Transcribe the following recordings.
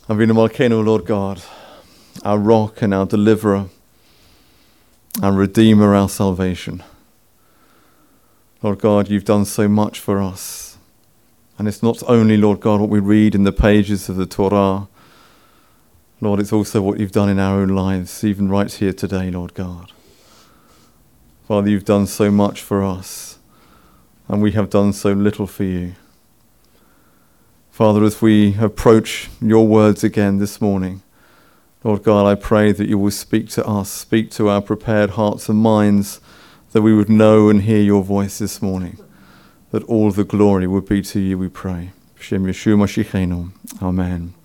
Avinu Malkeinu, Lord God, our rock and our deliverer, our redeemer, our salvation. Lord God, you've done so much for us. And it's not only, Lord God, what we read in the pages of the Torah. Lord, it's also what you've done in our own lives, even right here today, Lord God. Father, you've done so much for us, and we have done so little for you. Father, as we approach your words again this morning, Lord God, I pray that you will speak to us, speak to our prepared hearts and minds, that we would know and hear your voice this morning, that all the glory would be to you, we pray. B'Shem Yeshua Mashiachenu. Amen.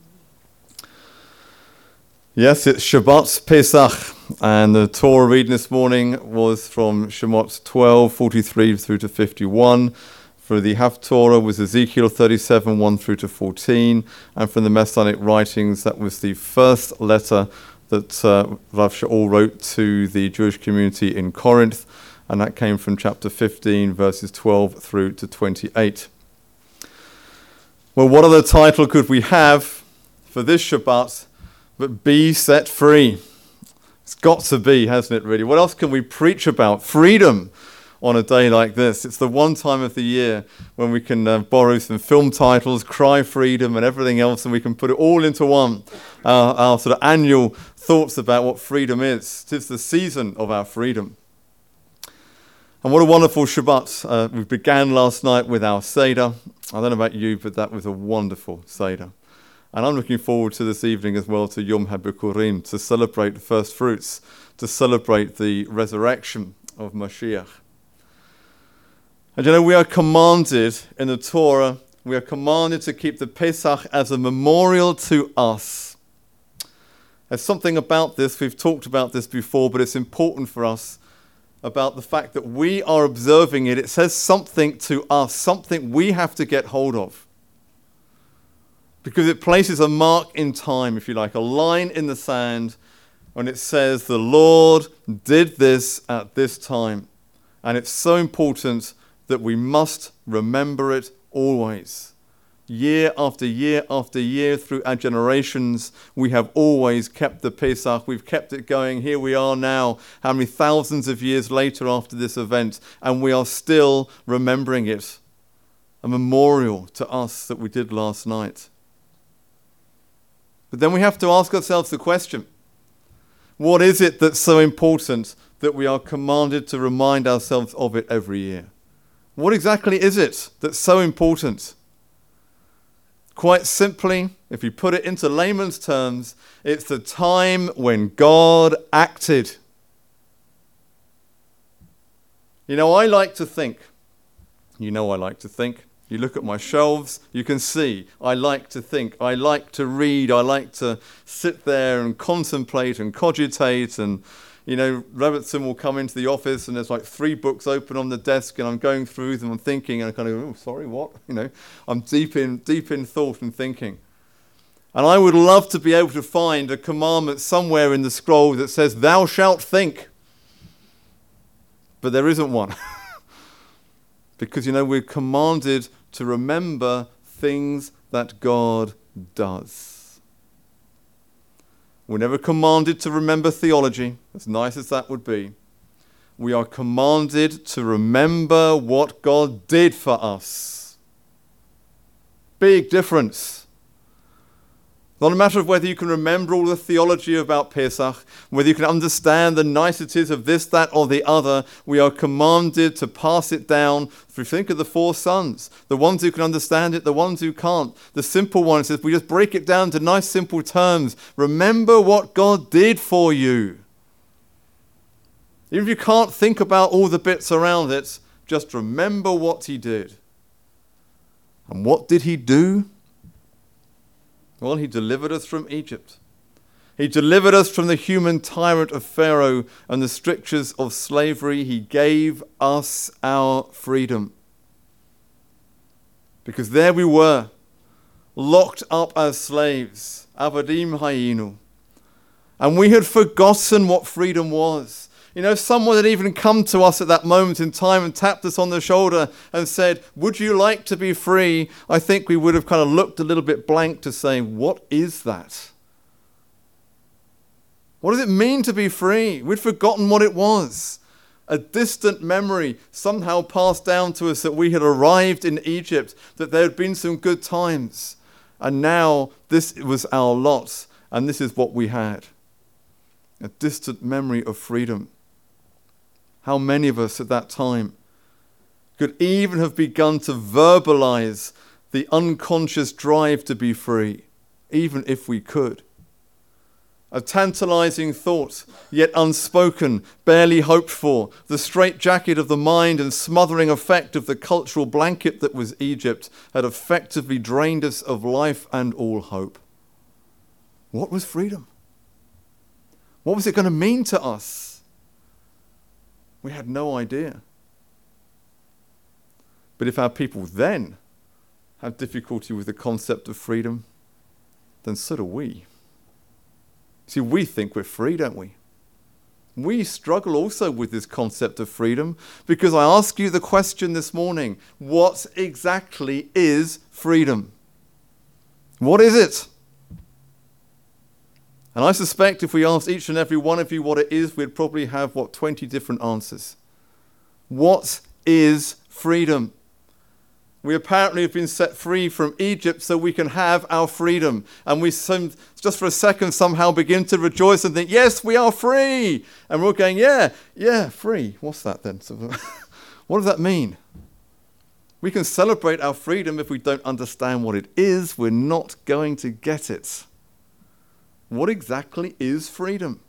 Yes, it's Shabbat Pesach, and the Torah reading this morning was from Shemot 12:43 through to 51. For the Haftorah was Ezekiel 37, 1 through to 14. And from the Messianic writings, that was the first letter that Rav Shaul wrote to the Jewish community in Corinth. And that came from chapter 15, verses 12 through to 28. Well, what other title could we have for this Shabbat but be set free? It's got to be, hasn't it, really? What else can we preach about? Freedom. On a day like this. It's the one time of the year when we can borrow some film titles, cry freedom and everything else, and we can put it all into one. Our sort of annual thoughts about what freedom is. It is the season of our freedom. And what a wonderful Shabbat. We began last night with our Seder. I don't know about you, but that was a wonderful Seder. And I'm looking forward to this evening as well to Yom HaBikurim, to celebrate the first fruits, to celebrate the resurrection of Mashiach. And you know, we are commanded in the Torah, we are commanded to keep the Pesach as a memorial to us. There's something about this, we've talked about this before, but it's important for us about the fact that we are observing it. It says something to us, something we have to get hold of. Because it places a mark in time, if you like, a line in the sand, when it says the Lord did this at this time. And it's so important that we must remember it always. Year after year after year through our generations, we have always kept the Pesach. We've kept it going. Here we are now, how many thousands of years later after this event, and we are still remembering it. A memorial to us that we did last night. But then we have to ask ourselves the question, what is it that's so important that we are commanded to remind ourselves of it every year? What exactly is it that's so important? Quite simply, if you put it into layman's terms, it's the time when God acted. You know, I like to think. You look at my shelves, you can see, I like to think, I like to read, I like to sit there and contemplate and cogitate. And you know, Robertson will come into the office and there's like 3 books open on the desk and I'm going through them and thinking and I kind of go, oh, sorry, what? You know, I'm deep in thought and thinking. And I would love to be able to find a commandment somewhere in the scroll that says, thou shalt think. But there isn't one. Because, you know, we're commanded to remember things that God does. We're never commanded to remember theology, as nice as that would be. We are commanded to remember what God did for us. Big difference. Not a matter of whether you can remember all the theology about Pesach, whether you can understand the niceties of this, that, or the other. We are commanded to pass it down. If you think of the 4 sons, the ones who can understand it, the ones who can't. The simple one says, we just break it down to nice, simple terms. Remember what God did for you. Even if you can't think about all the bits around it, just remember what he did. And what did he do? Well, he delivered us from Egypt. He delivered us from the human tyrant of Pharaoh and the strictures of slavery. He gave us our freedom. Because there we were, locked up as slaves, Avadim Hayinu. And we had forgotten what freedom was. You know, if someone had even come to us at that moment in time and tapped us on the shoulder and said, would you like to be free? I think we would have kind of looked a little bit blank to say, what is that? What does it mean to be free? We'd forgotten what it was. A distant memory somehow passed down to us that we had arrived in Egypt, that there had been some good times. And now this was our lot, and this is what we had. A distant memory of freedom. How many of us at that time could even have begun to verbalize the unconscious drive to be free, even if we could? A tantalizing thought, yet unspoken, barely hoped for, the straitjacket of the mind and smothering effect of the cultural blanket that was Egypt had effectively drained us of life and all hope. What was freedom? What was it going to mean to us? We had no idea. But if our people then have difficulty with the concept of freedom, then so do we. See, we think we're free, don't we? We struggle also with this concept of freedom because I ask you the question this morning, what exactly is freedom? What is it? And I suspect if we asked each and every one of you what it is, we'd probably have, 20 different answers. What is freedom? We apparently have been set free from Egypt so we can have our freedom. And we just for a second somehow begin to rejoice and think, yes, we are free. And we're all going, yeah, free. What's that then? What does that mean? We can celebrate our freedom if we don't understand what it is. We're not going to get it. What exactly is freedom?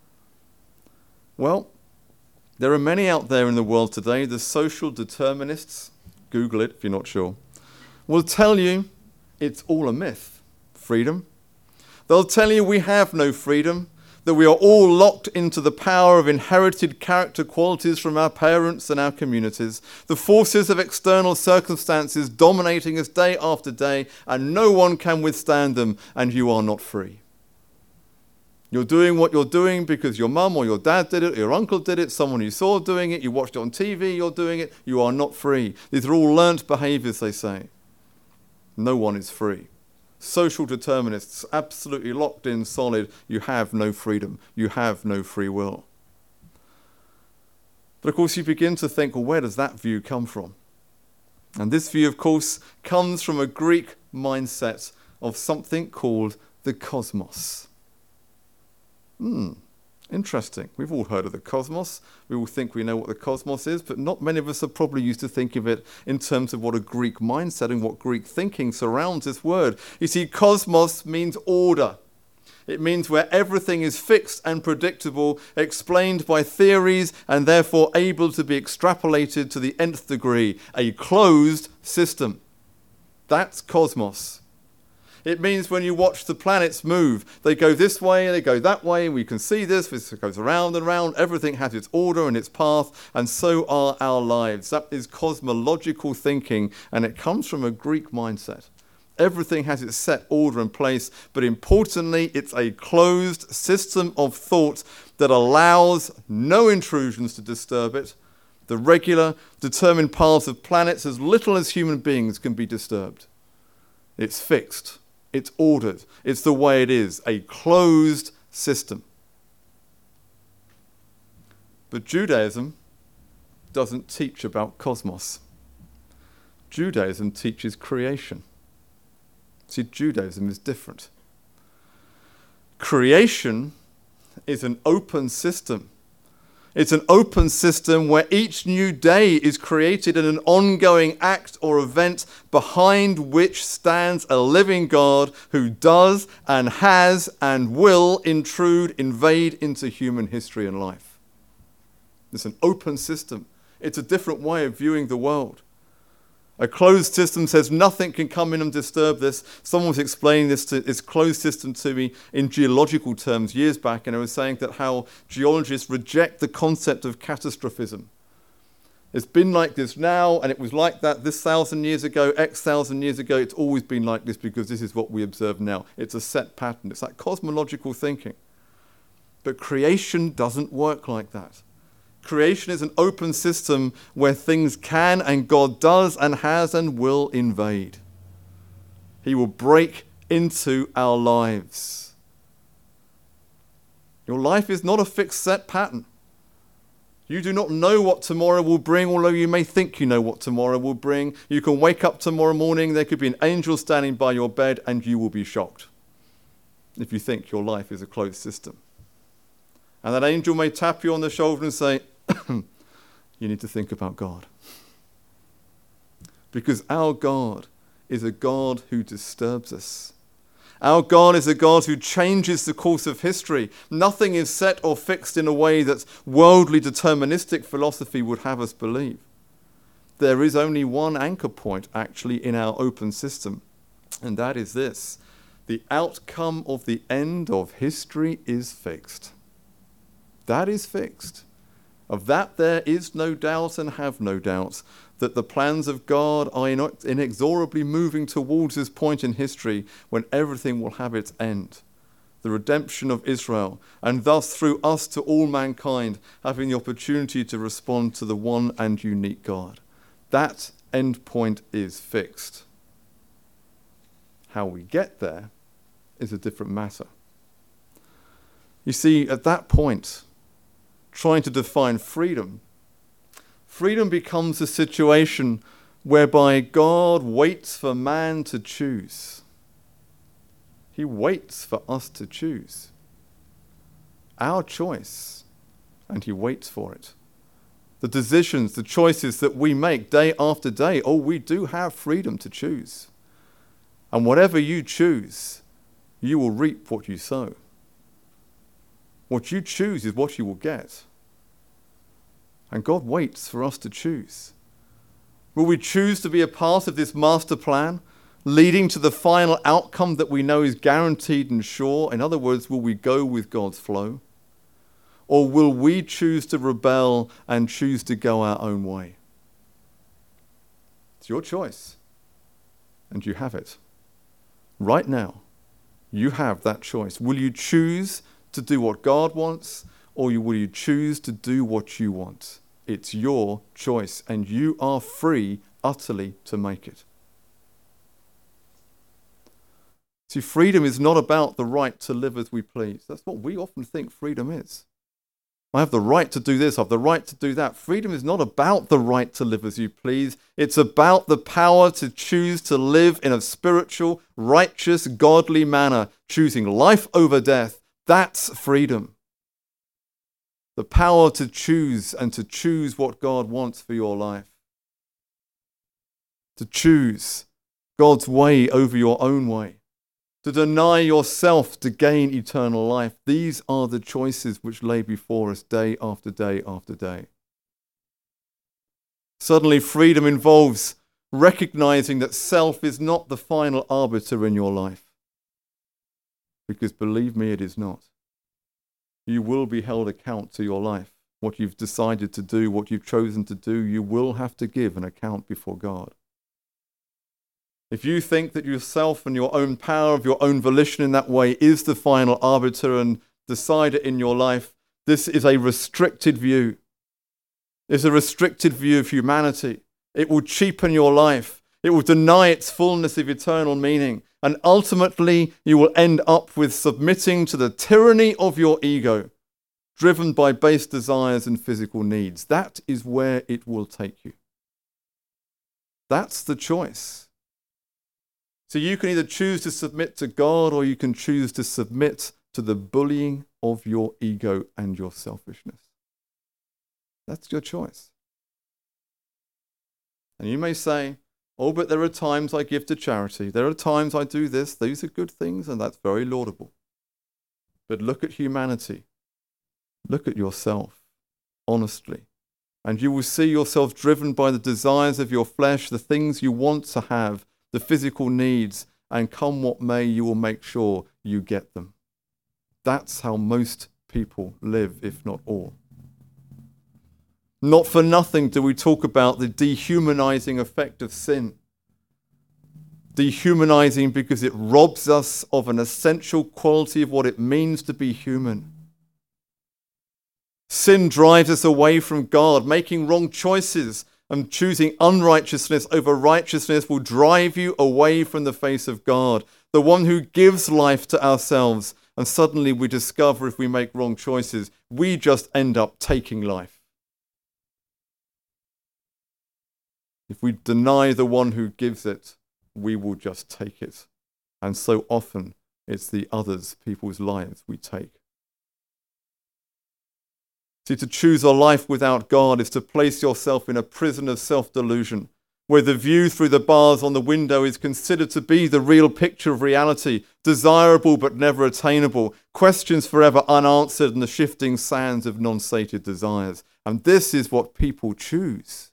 Well, there are many out there in the world today, the social determinists, Google it if you're not sure, will tell you it's all a myth, freedom. They'll tell you we have no freedom, that we are all locked into the power of inherited character qualities from our parents and our communities, the forces of external circumstances dominating us day after day, and no one can withstand them, and you are not free. You're doing what you're doing because your mum or your dad did it, or your uncle did it, someone you saw doing it, you watched it on TV, you're doing it. You are not free. These are all learnt behaviours, they say. No one is free. Social determinists, absolutely locked in, solid. You have no freedom. You have no free will. But of course you begin to think, well, where does that view come from? And this view, of course, comes from a Greek mindset of something called the cosmos. Interesting. We've all heard of the cosmos. We all think we know what the cosmos is, but not many of us are probably used to think of it in terms of what a Greek mindset and what Greek thinking surrounds this word. You see, cosmos means order. It means where everything is fixed and predictable, explained by theories, and therefore able to be extrapolated to the nth degree. A closed system. That's cosmos. It means when you watch the planets move, they go this way, they go that way, and we can see this goes around and around. Everything has its order and its path, and so are our lives. That is cosmological thinking, and it comes from a Greek mindset. Everything has its set order and place, but importantly, it's a closed system of thought that allows no intrusions to disturb it. The regular, determined paths of planets, as little as human beings, can be disturbed. It's fixed. It's ordered. It's the way it is, a closed system. But Judaism doesn't teach about cosmos. Judaism teaches creation. See, Judaism is different. Creation is an open system. It's an open system where each new day is created in an ongoing act or event behind which stands a living God who does and has and will invade into human history and life. It's an open system. It's a different way of viewing the world. A closed system says nothing can come in and disturb this. Someone was explaining this closed system to me in geological terms years back, and I was saying that how geologists reject the concept of catastrophism. It's been like this now, and it was like that this 1,000 years ago, X thousand years ago. It's always been like this because this is what we observe now. It's a set pattern. It's like cosmological thinking. But creation doesn't work like that. Creation is an open system where things can and God does and has and will invade. He will break into our lives. Your life is not a fixed set pattern. You do not know what tomorrow will bring, although you may think you know what tomorrow will bring. You can wake up tomorrow morning, there could be an angel standing by your bed, and you will be shocked if you think your life is a closed system. And that angel may tap you on the shoulder and say, you need to think about God. Because our God is a God who disturbs us. Our God is a God who changes the course of history. Nothing is set or fixed in a way that worldly deterministic philosophy would have us believe. There is only one anchor point actually in our open system, and that is this: the outcome of the end of history is fixed. That is fixed. Of that there is no doubt and have no doubt that the plans of God are inexorably moving towards this point in history when everything will have its end. The redemption of Israel, and thus through us to all mankind, having the opportunity to respond to the one and unique God. That end point is fixed. How we get there is a different matter. You see, at that point, trying to define freedom becomes a situation whereby God waits for man to choose. He waits for us to choose. Our choice, and he waits for it. The decisions, the choices that we make day after day, we do have freedom to choose. And whatever you choose, you will reap what you sow. What you choose is what you will get. And God waits for us to choose. Will we choose to be a part of this master plan, leading to the final outcome that we know is guaranteed and sure? In other words, will we go with God's flow? Or will we choose to rebel and choose to go our own way? It's your choice. And you have it. Right now, you have that choice. Will you choose to do what God wants, or will you choose to do what you want? It's your choice, and you are free utterly to make it. See, freedom is not about the right to live as we please. That's what we often think freedom is. I have the right to do this, I have the right to do that. Freedom is not about the right to live as you please. It's about the power to choose to live in a spiritual, righteous, godly manner, choosing life over death. That's freedom. The power to choose and to choose what God wants for your life. To choose God's way over your own way. To deny yourself to gain eternal life. These are the choices which lay before us day after day after day. Suddenly, freedom involves recognizing that self is not the final arbiter in your life. Because believe me, it is not. You will be held account to your life. What you've decided to do, what you've chosen to do, you will have to give an account before God. If you think that yourself and your own power of your own volition in that way is the final arbiter and decider in your life, this is a restricted view. It's a restricted view of humanity. It will cheapen your life. It will deny its fullness of eternal meaning. And ultimately, you will end up with submitting to the tyranny of your ego, driven by base desires and physical needs. That is where it will take you. That's the choice. So you can either choose to submit to God, or you can choose to submit to the bullying of your ego and your selfishness. That's your choice. And you may say, but there are times I give to charity. There are times I do this. These are good things, and that's very laudable. But look at humanity. Look at yourself, honestly. And you will see yourself driven by the desires of your flesh, the things you want to have, the physical needs, and come what may, you will make sure you get them. That's how most people live, if not all. Not for nothing do we talk about the dehumanizing effect of sin. Dehumanizing because it robs us of an essential quality of what it means to be human. Sin drives us away from God. Making wrong choices and choosing unrighteousness over righteousness will drive you away from the face of God, the one who gives life to ourselves. And suddenly we discover if we make wrong choices, we just end up taking life. If we deny the one who gives it, we will just take it. And so often it's the others, people's lives we take. See, to choose a life without God is to place yourself in a prison of self-delusion, where the view through the bars on the window is considered to be the real picture of reality, desirable but never attainable, questions forever unanswered in the shifting sands of non-sated desires. And this is what people choose.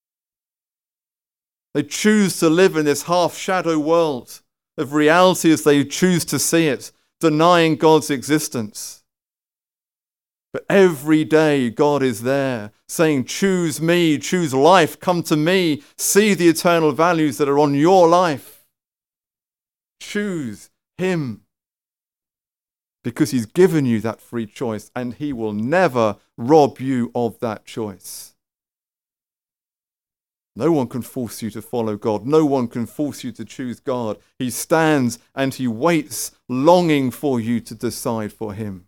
They choose to live in this half-shadow world of reality as they choose to see it, denying God's existence. But every day God is there saying, choose me, choose life, come to me, see the eternal values that are on your life. Choose him. Because he's given you that free choice and he will never rob you of that choice. No one can force you to follow God. No one can force you to choose God. He stands and he waits, longing for you to decide for him.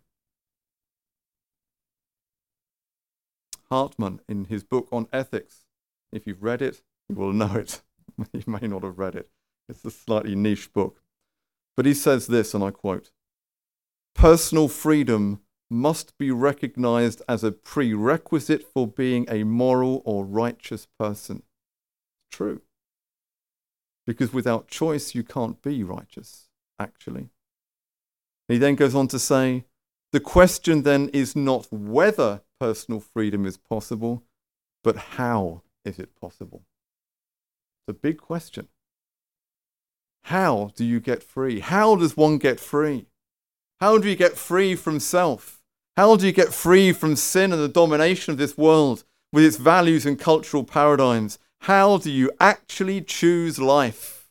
Hartman, in his book on ethics, if you've read it, you will know it. You may not have read it. It's a slightly niche book. But he says this, and I quote, "Personal freedom must be recognized as a prerequisite for being a moral or righteous person." True. Because without choice, you can't be righteous, actually. He then goes on to say, the question then is not whether personal freedom is possible, but how is it possible? It's a big question. How do you get free? How does one get free? How do you get free from self? How do you get free from sin and the domination of this world with its values and cultural paradigms? How do you actually choose life?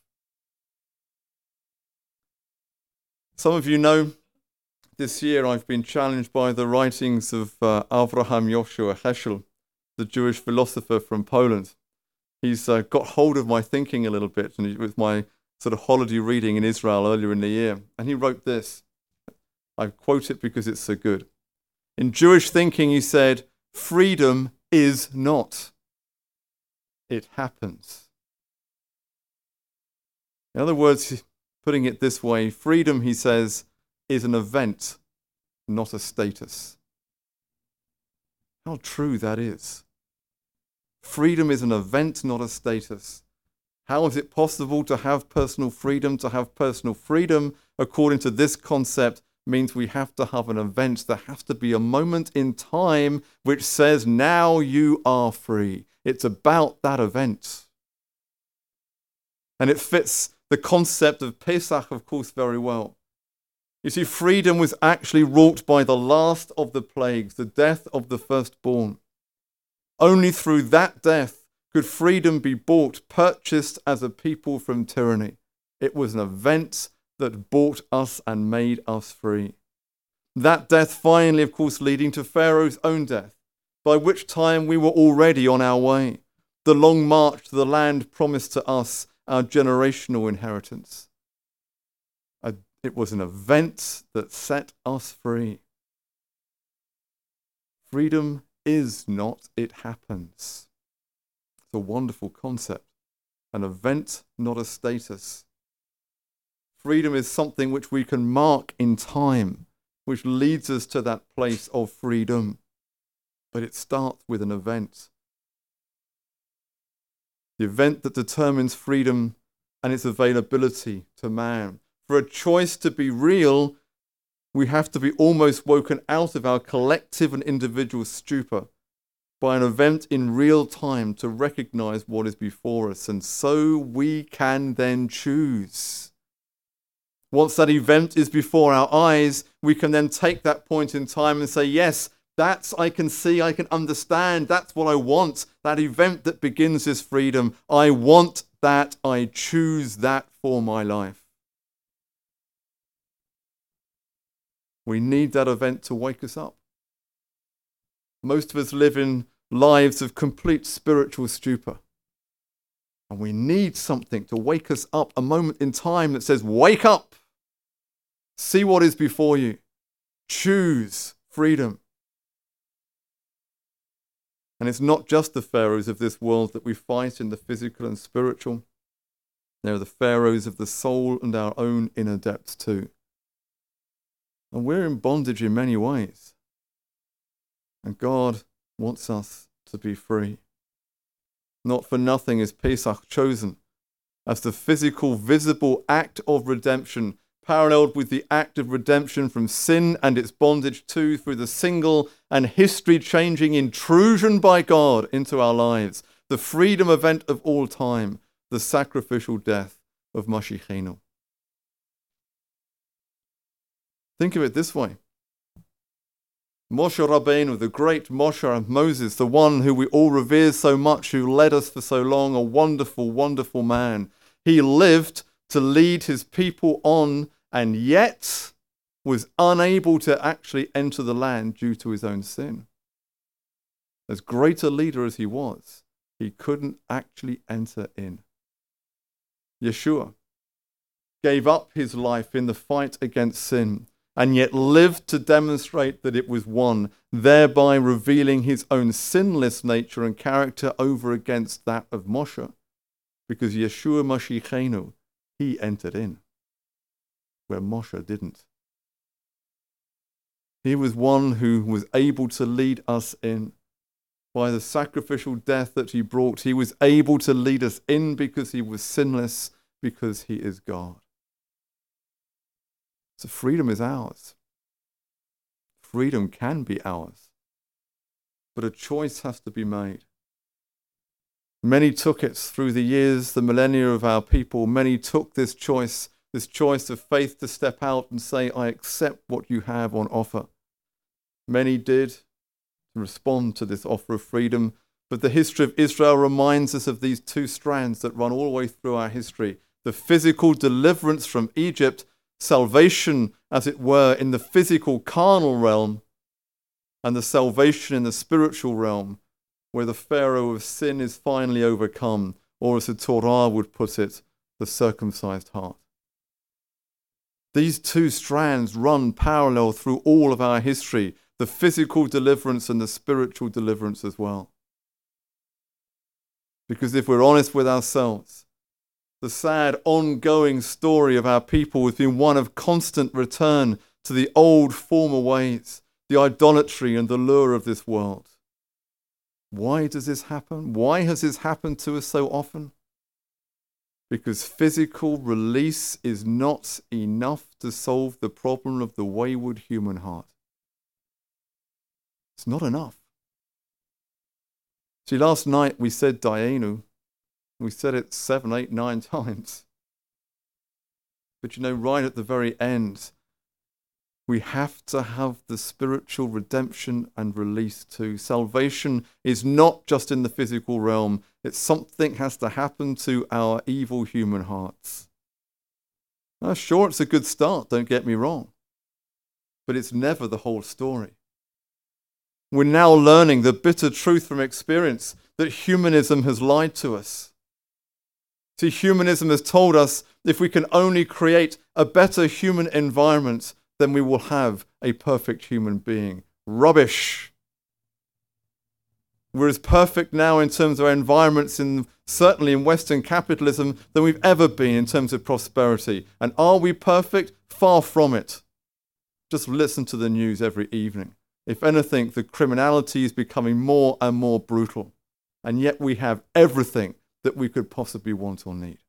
Some of you know this year I've been challenged by the writings of Avraham Joshua Heschel, the Jewish philosopher from Poland. He's got hold of my thinking a little bit, and with my sort of holiday reading in Israel earlier in the year. And he wrote this. I quote it because it's so good. In Jewish thinking, he said, freedom is not. It happens. In other words, putting it this way, freedom, he says, is an event, not a status. How true that is. Freedom is an event, not a status. How is it possible to have personal freedom? To have personal freedom, according to this concept, means we have to have an event. There has to be a moment in time which says, now you are free. It's about that event. And it fits the concept of Pesach, of course, very well. You see, freedom was actually wrought by the last of the plagues, the death of the firstborn. Only through that death could freedom be bought, purchased as a people from tyranny. It was an event that bought us and made us free. That death finally, of course, leading to Pharaoh's own death, by which time we were already on our way. The long march to the land promised to us our generational inheritance. It was an event that set us free. Freedom is not, it happens. It's a wonderful concept. An event, not a status. Freedom is something which we can mark in time, which leads us to that place of freedom. But it starts with an event. The event that determines freedom and its availability to man. For a choice to be real, we have to be almost woken out of our collective and individual stupor by an event in real time to recognize what is before us. And so we can then choose. Once that event is before our eyes, we can then take that point in time and say, yes, that's I can see, I can understand, that's what I want. That event that begins this freedom, I want that, I choose that for my life. We need that event to wake us up. Most of us live in lives of complete spiritual stupor. And we need something to wake us up, a moment in time that says, wake up, see what is before you, choose freedom. And it's not just the pharaohs of this world that we fight in the physical and spiritual. There are the pharaohs of the soul and our own inner depths too. And we're in bondage in many ways. And God wants us to be free. Not for nothing is Pesach chosen as the physical, visible act of redemption, paralleled with the act of redemption from sin and its bondage too, through the single and history-changing intrusion by God into our lives, the freedom event of all time, the sacrificial death of Mashiachenu. Think of it this way. Moshe Rabbeinu, the great Moshe and Moses, the one who we all revere so much, who led us for so long, a wonderful, wonderful man. He lived to lead his people on, and yet was unable to actually enter the land due to his own sin. As great a leader as he was, he couldn't actually enter in. Yeshua gave up his life in the fight against sin, and yet lived to demonstrate that it was won, thereby revealing his own sinless nature and character over against that of Moshe. Because Yeshua Mashiachenu, he entered in, where Moshe didn't. He was one who was able to lead us in. By the sacrificial death that he brought, he was able to lead us in because he was sinless, because he is God. So freedom is ours. Freedom can be ours. But a choice has to be made. Many took it through the years, the millennia of our people. Many took this choice of faith to step out and say, I accept what you have on offer. Many did respond to this offer of freedom. But the history of Israel reminds us of these two strands that run all the way through our history. The physical deliverance from Egypt, salvation, as it were, in the physical carnal realm, and the salvation in the spiritual realm, where the Pharaoh of sin is finally overcome, or as the Torah would put it, the circumcised heart. These two strands run parallel through all of our history, the physical deliverance and the spiritual deliverance as well. Because if we're honest with ourselves, the sad ongoing story of our people has been one of constant return to the old former ways, the idolatry and the lure of this world. Why does this happen? Why has this happened to us so often? Because physical release is not enough to solve the problem of the wayward human heart. It's not enough. See, last night we said Dayenu. We said it 7, 8, 9 times. But right at the very end, we have to have the spiritual redemption and release too. Salvation is not just in the physical realm. It's something has to happen to our evil human hearts. Now, sure, it's a good start, don't get me wrong. But it's never the whole story. We're now learning the bitter truth from experience that humanism has lied to us. See, humanism has told us if we can only create a better human environment, then we will have a perfect human being. Rubbish. We're as perfect now in terms of our environments, certainly in Western capitalism, than we've ever been in terms of prosperity. And are we perfect? Far from it. Just listen to the news every evening. If anything, the criminality is becoming more and more brutal. And yet we have everything that we could possibly want or need.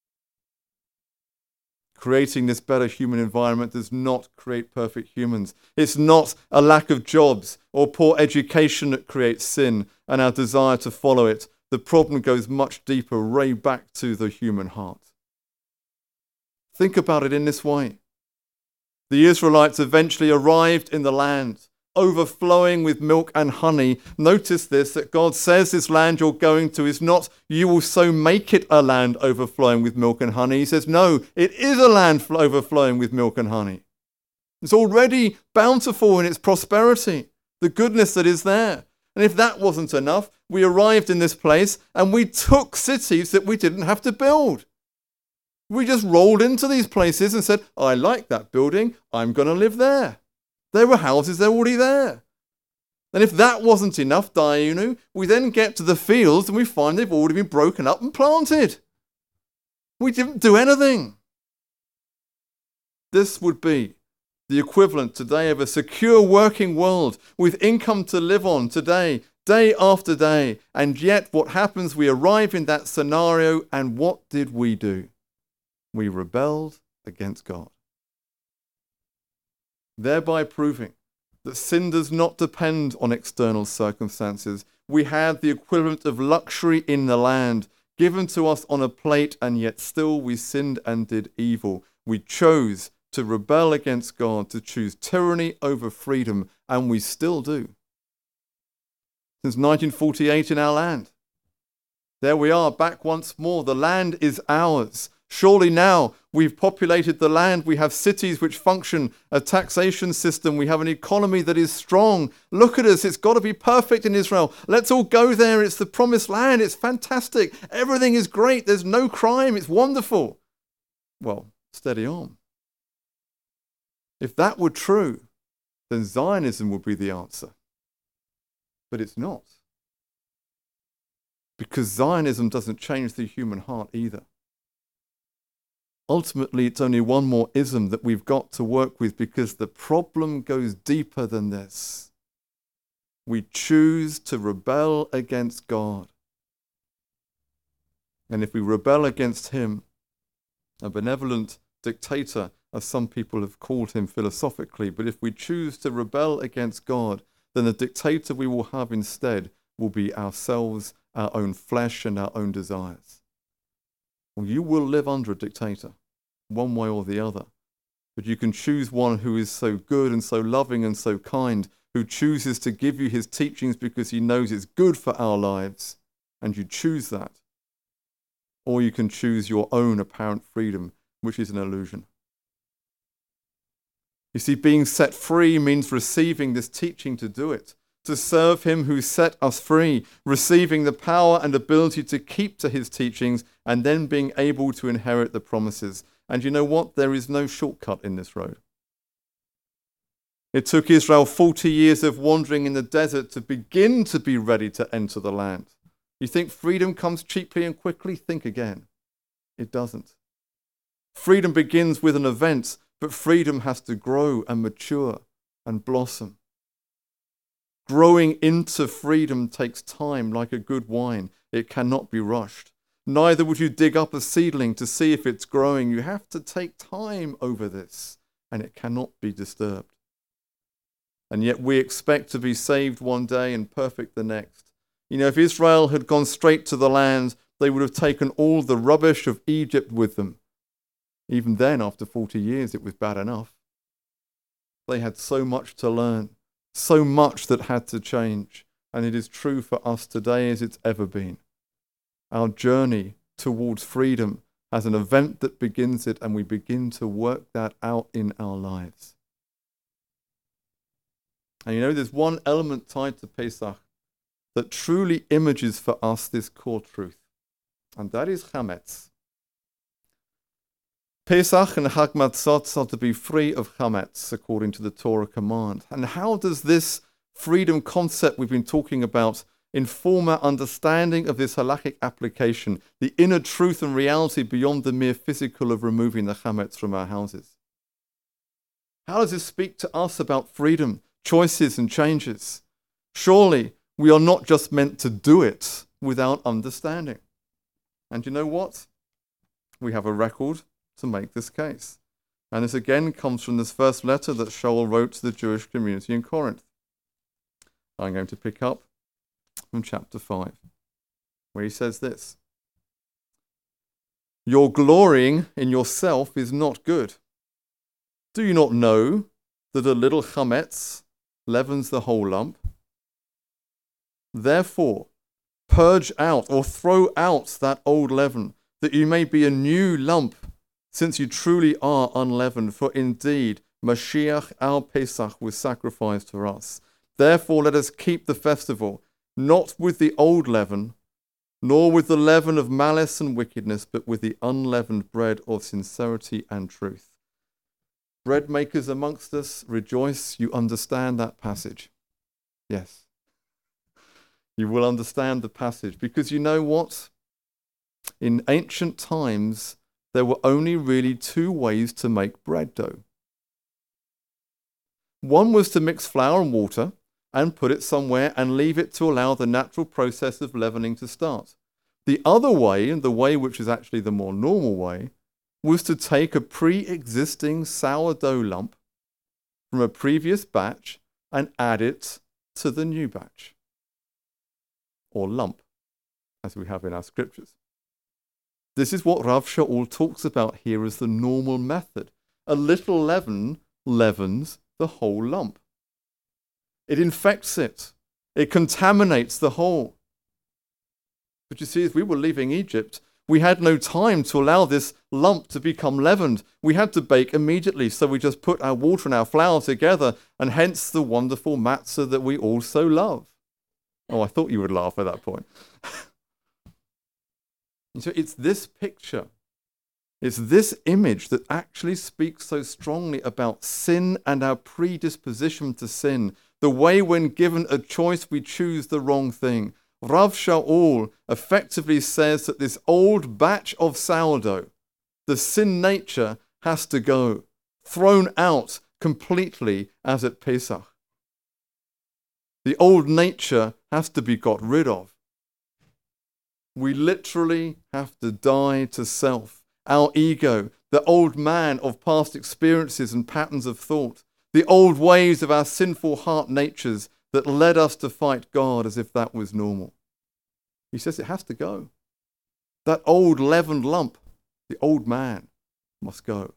Creating this better human environment does not create perfect humans. It's not a lack of jobs or poor education that creates sin and our desire to follow it. The problem goes much deeper, right back to the human heart. Think about it in this way. The Israelites eventually arrived in the land, overflowing with milk and honey. Notice this, that God says this land you're going to is not, you will so make it a land overflowing with milk and honey. He says, no, it is a land overflowing with milk and honey. It's already bountiful in its prosperity. the goodness that is there. And if that wasn't enough, we arrived in this place and we took cities that we didn't have to build. We just rolled into these places and said, I like that building, I'm going to live there. There were houses, they're already there. And if that wasn't enough, Dayenu, we then get to the fields and we find they've already been broken up and planted. We didn't do anything. This would be the equivalent today of a secure working world with income to live on today, day after day. And yet what happens, we arrive in that scenario, and what did we do? We rebelled against God. Thereby proving that sin does not depend on external circumstances. We had the equivalent of luxury in the land given to us on a plate, and yet still we sinned and did evil. We chose to rebel against God, to choose tyranny over freedom, and we still do. Since 1948 in our land. There we are, back once more. The land is ours. Surely now we've populated the land. We have cities which function, a taxation system. We have an economy that is strong. Look at us. It's got to be perfect in Israel. Let's all go there. It's the promised land. It's fantastic. Everything is great. There's no crime. It's wonderful. Well, steady on. If that were true, then Zionism would be the answer. But it's not. Because Zionism doesn't change the human heart either. Ultimately, it's only one more ism that we've got to work with, because the problem goes deeper than this. We choose to rebel against God. And if we rebel against him, a benevolent dictator, as some people have called him philosophically, but if we choose to rebel against God, then the dictator we will have instead will be ourselves, our own flesh and our own desires. Well, you will live under a dictator, one way or the other. But you can choose one who is so good and so loving and so kind, who chooses to give you his teachings because he knows it's good for our lives, and you choose that. Or you can choose your own apparent freedom, which is an illusion. You see, being set free means receiving this teaching to do it, to serve him who set us free, receiving the power and ability to keep to his teachings, and then being able to inherit the promises. And you know what? There is no shortcut in this road. It took Israel 40 years of wandering in the desert to begin to be ready to enter the land. You think freedom comes cheaply and quickly? Think again. It doesn't. Freedom begins with an event, but freedom has to grow and mature and blossom. Growing into freedom takes time, like a good wine. It cannot be rushed. Neither would you dig up a seedling to see if it's growing. You have to take time over this, and it cannot be disturbed. And yet we expect to be saved one day and perfect the next. You know, if Israel had gone straight to the land, they would have taken all the rubbish of Egypt with them. Even then, after 40 years, it was bad enough. They had so much to learn, so much that had to change. And it is true for us today as it's ever been. Our journey towards freedom has an event that begins it, and we begin to work that out in our lives. And you know, there's one element tied to Pesach that truly images for us this core truth, and that is chametz. Pesach and Chag Matzot are to be free of chametz, according to the Torah command. And how does this freedom concept we've been talking about inform our understanding of this halakhic application, the inner truth and reality beyond the mere physical of removing the chametz from our houses? How does this speak to us about freedom, choices and changes? Surely we are not just meant to do it without understanding. And you know what? We have a record to make this case. And this again comes from this first letter that Shaul wrote to the Jewish community in Corinth. I'm going to pick up from chapter 5, where he says this: Your glorying in yourself is not good. Do you not know that a little chametz leavens the whole lump? Therefore, purge out or throw out that old leaven, that you may be a new lump, since you truly are unleavened. For indeed, Mashiach, our Pesach, was sacrificed for us. Therefore let us keep the festival, not with the old leaven, nor with the leaven of malice and wickedness, but with the unleavened bread of sincerity and truth. Bread makers amongst us, rejoice, you understand that passage. Yes. You will understand the passage, because you know what? In ancient times, there were only really two ways to make bread dough. One was to mix flour and water and put it somewhere and leave it to allow the natural process of leavening to start. The other way, and the way which is actually the more normal way, was to take a pre-existing sourdough lump from a previous batch and add it to the new batch, or lump, as we have in our scriptures. This is what Rav Shaul talks about here as the normal method. A little leaven leavens the whole lump. It infects it. It contaminates the whole. But you see, as we were leaving Egypt, we had no time to allow this lump to become leavened. We had to bake immediately, so we just put our water and our flour together, and hence the wonderful matzah that we all so love. Oh, I thought you would laugh at that point. And so it's this picture, it's this image that actually speaks so strongly about sin and our predisposition to sin. The way when given a choice, we choose the wrong thing. Rav Shaul effectively says that this old batch of sourdough, the sin nature, has to go, thrown out completely as at Pesach. The old nature has to be got rid of. We literally have to die to self, our ego, the old man of past experiences and patterns of thought, the old ways of our sinful heart natures that led us to fight God as if that was normal. He says it has to go. That old leavened lump, the old man, must go.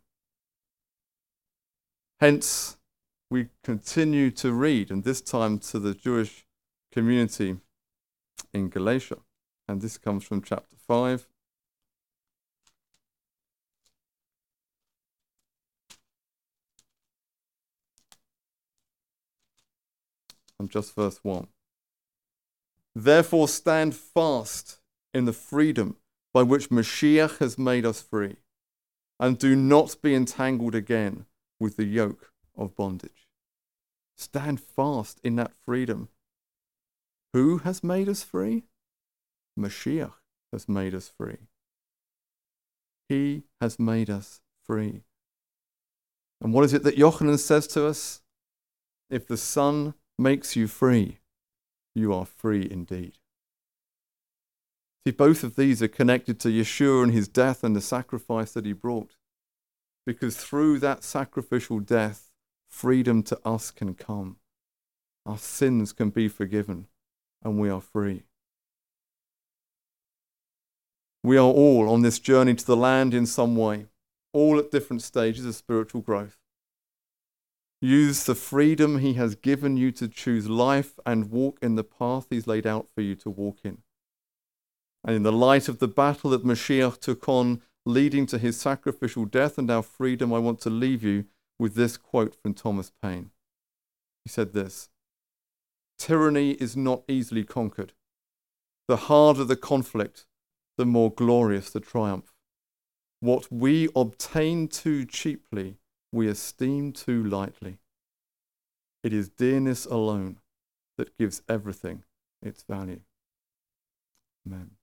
Hence, we continue to read, and this time to the Jewish community in Galatia. And this comes from chapter 5. And just verse 1. Therefore stand fast in the freedom by which Mashiach has made us free, and do not be entangled again with the yoke of bondage. Stand fast in that freedom. Who has made us free? Mashiach has made us free. He has made us free. And what is it that Yochanan says to us? If the Son makes you free, you are free indeed. See, both of these are connected to Yeshua and his death and the sacrifice that he brought. Because through that sacrificial death, freedom to us can come. Our sins can be forgiven, and we are free. We are all on this journey to the land in some way, all at different stages of spiritual growth. Use the freedom he has given you to choose life and walk in the path he's laid out for you to walk in. And in the light of the battle that Mashiach took on, leading to his sacrificial death and our freedom, I want to leave you with this quote from Thomas Paine. He said this: "Tyranny is not easily conquered. The harder the conflict, the more glorious the triumph. What we obtain too cheaply, we esteem too lightly. It is dearness alone that gives everything its value." Amen.